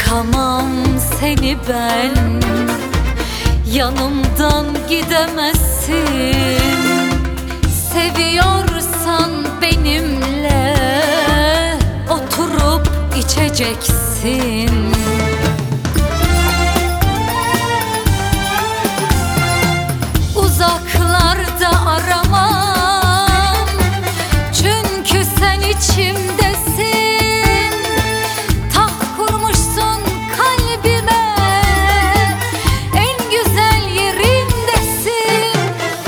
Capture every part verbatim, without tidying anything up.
Bırakamam seni ben, yanımdan gidemezsin. Seviyorsan benimle oturup içeceksin. Uzaklarda aramam, çünkü sen içimdesin. Taht kurmuşsun kalbime, en güzel yerindesin.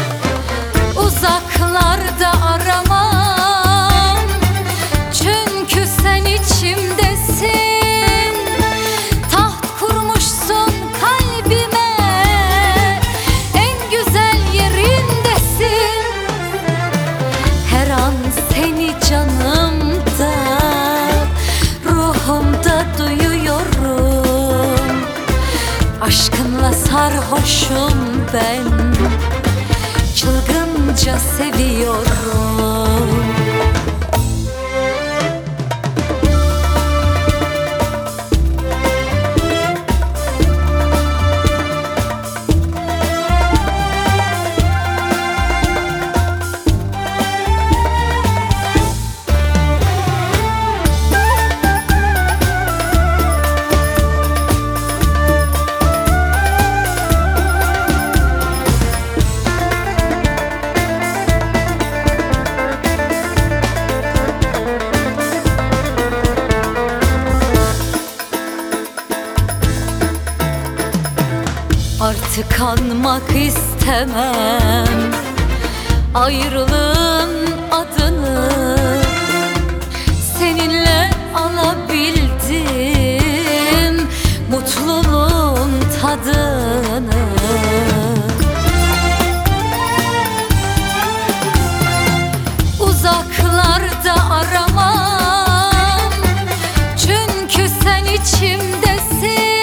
Uzaklarda aramam, çünkü sen içimdesin. Taht kurmuşsun kalbime, en güzel yerindesin. Her an seni canımda, ruhumda duyuyorum. Aşkınla sarhoşum ben, çılgınca seviyorum. Artık anmak istemem ayrılığın adını. Seninle alabildim mutluluğun tadını. Uzaklarda aramam, çünkü sen içimdesin.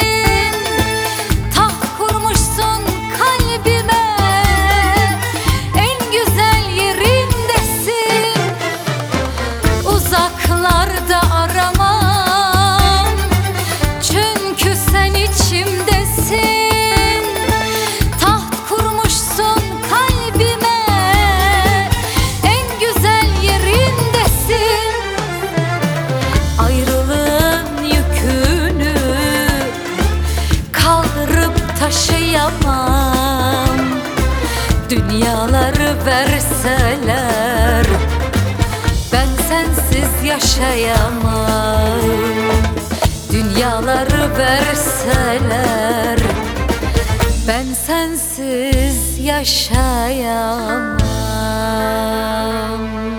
Uzaklarda aramam, çünkü sen içimdesin. Taht kurmuşsun kalbime, en güzel yerindesin. Ayrılığın yükünü kaldırıp taşıyamam. Dünyaları verseler ben sensiz yaşayamam. Dünyaları verseler ben sensiz yaşayamam.